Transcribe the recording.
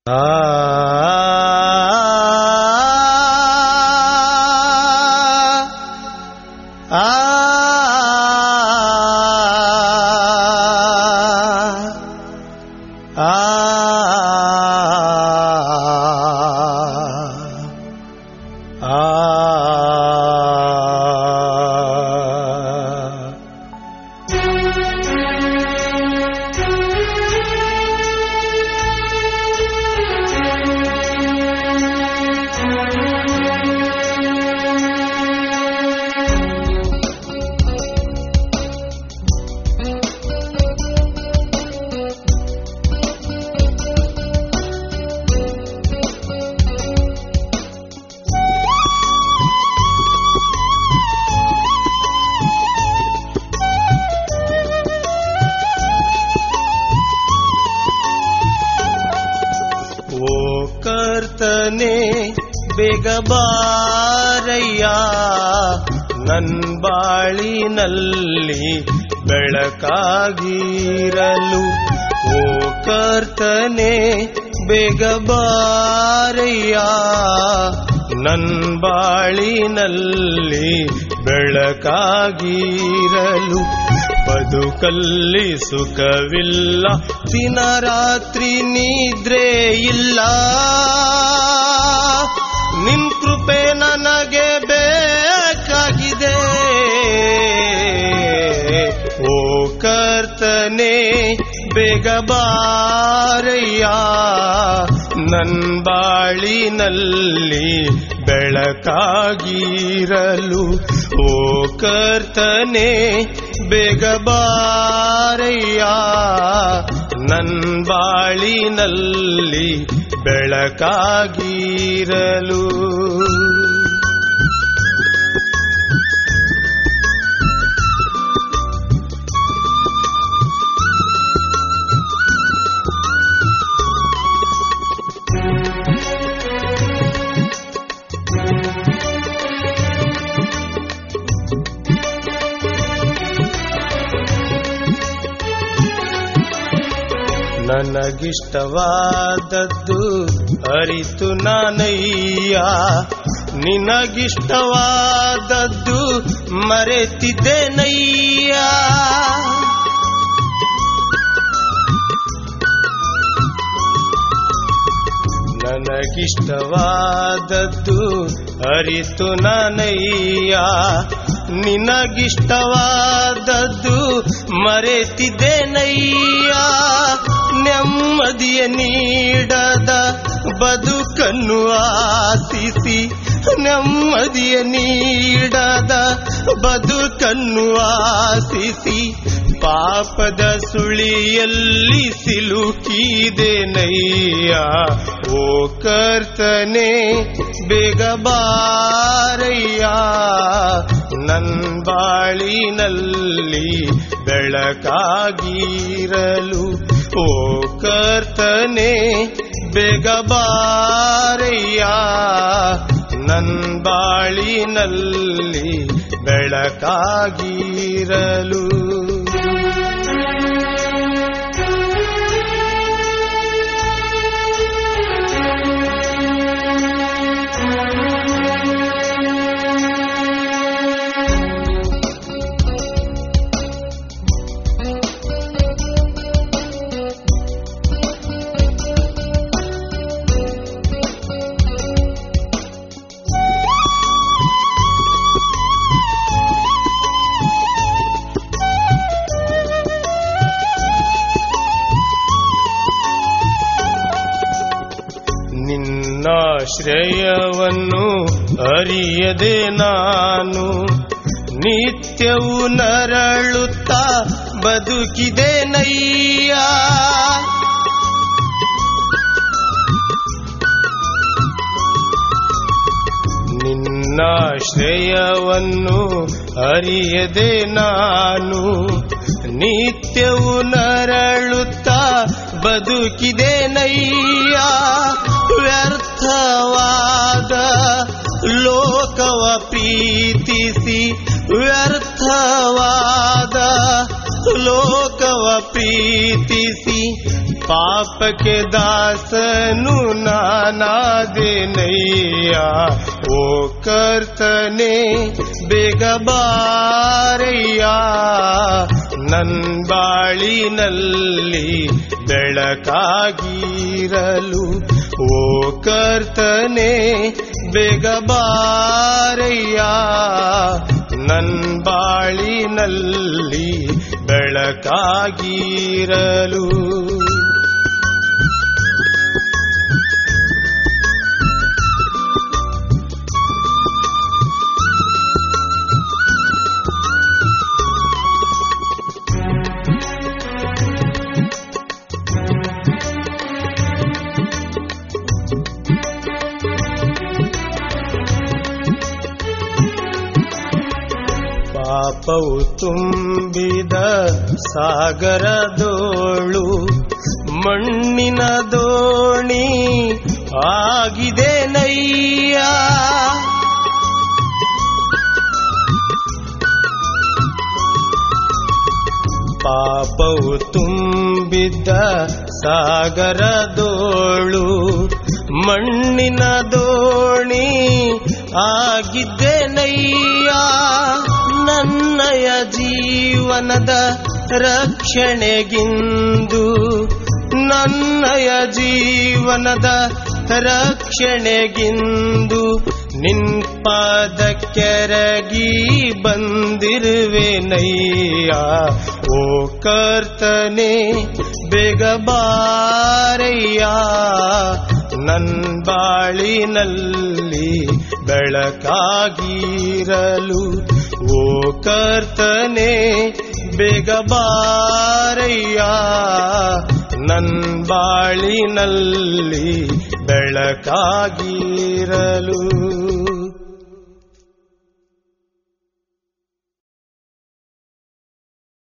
ಬೇಗ ಬಾರಯ್ಯ ನನ್ಬಾಳಿನಲ್ಲಿ ಬೆಳಕಾಗಿರಲು. ಓ ಕರ್ತನೇ ಬೇಗ ಬಾರಯ್ಯ ನನ್ಬಾಳಿನಲ್ಲಿ ಬೆಳಕಾಗಿರಲು. ಬದುಕಲ್ಲಿ ಸುಖವಿಲ್ಲ, ದಿನ ರಾತ್ರಿ ನಿದ್ರೆ ಇಲ್ಲ, ನಿನ್ ಕೃಪೆ ನನಗೆ ಬೇಕಾಗಿದೆ. ಓ ಕರ್ತನೇ ಬೇಗ ಬಾರಯ್ಯ ನನ್ಬಾಳಿನಲ್ಲಿ ಬೆಳಕಾಗಿರಲು. ಓ ಕರ್ತನೇ ಬೇಗ ಬಾರಯ್ಯ ನನ್ಬಾಳಿನಲ್ಲಿ ಬೆಳಕಾಗಿರಲು. ನನಗಿಷ್ಟವಾದದ್ದು ಅರಿತು ನಾನಯ್ಯ, ನಿನಗಿಷ್ಟವಾದದ್ದು ಮರೆತಿದ್ದೇನಯ್ಯ. ನನಗಿಷ್ಟವಾದದ್ದು ಅರಿತು ನಾನಯ್ಯ, ನಿನಗಿಷ್ಟವಾದದ್ದು ಮರೆತಿದ್ದೇನಯ್ಯ. ನೆಮ್ಮದಿಯ ನೀಡದ ಬದುಕನ್ನು ಆಶಿಸಿ, ನೆಮ್ಮದಿಯ ನೀಡದ ಬದುಕನ್ನು ಆಶಿಸಿ, ಪಾಪದ ಸುಳಿಯಲ್ಲಿ ಸಿಲುಕಿದೆನಯ್ಯ. ಓ ಕರ್ತನೇ ಬೇಗ ಬಾರಯ್ಯ ನನ್ಬಾಳಿನಲ್ಲಿ ಬೆಳಕಾಗಿರಲು. ಓ ಕರ್ತನೇ ಬೇಗ ಬಾರಯ್ಯ ನನ್ಬಾಳಿನಲ್ಲಿ ಬೆಳಕಾಗಿರಲು. ನಿನ್ನಾಶ್ರಯವನ್ನು ಅರಿಯದೆ ನಾನು ನಿತ್ಯವೂ ನರಳುತ್ತಾ ಬದುಕಿದೆನಯ್ಯ. ನಿನ್ನಾಶ್ರಯವನ್ನು ಅರಿಯದೆ ನಾನು ನಿತ್ಯವೂ ನರಳುತ್ತಾ ಬದುಕಿದೆನಯ್ಯ. ವ್ಯರ್ಥವಾದ ಲೋಕವ ಪ್ರೀತಿಸಿ, ವ್ಯರ್ಥವಾದ ಲೋಕವ ಪ್ರೀತಿಸಿ, ಪಾಪಕ್ಕೆ ದಾಸನು ನಾನಾದೆನಯ್ಯ. ಓ ಕರ್ತನೇ ಬೇಗ ಬಾರಯ್ಯ, ನನ್ ಬಾಳಿನಲ್ಲಿ ಬೆಳಕಾಗಿರಲು. ಓ ಕರ್ತನೇ ಬೇಗ ಬಾರಯ್ಯ, ನನ್ ಬಾಳಿನಲ್ಲಿ ಬೆಳಕಾಗಿರಲು. ಪಾಪವು ತುಂಬಿದ ಸಾಗರದೋಳು ಮಣ್ಣಿನ ದೋಣಿ ಆಗಿದೆ ನಯ್ಯ. ಪಾಪವು ತುಂಬಿದ್ದ ಸಾಗರದೋಳು ಮಣ್ಣಿನ ದೋಣಿ ಆಗಿದ್ದೆ ನಯ್ಯ. ನನ್ನಯ ಜೀವನದ ರಕ್ಷಣೆಗಿಂದು, ನನ್ನಯ ಜೀವನದ ರಕ್ಷಣೆಗಿಂದು ನಿನ್ ಪಾದಕ್ಕೆರಗಿ ಬಂದಿರುವೆನಯ್ಯ. ಓ ಕರ್ತನೇ ಬೇಗ ಬಾರಯ್ಯ, ನನ್ ಬಾಳಿನಲ್ಲಿ ಬೆಳಕಾಗಿರಲು. ಓ ಕರ್ತನೇ ಬೇಗ ಬಾರಯ್ಯ, ನನ್ ಬಾಳಿನಲ್ಲಿ ಬೆಳಕಾಗಿರಲು.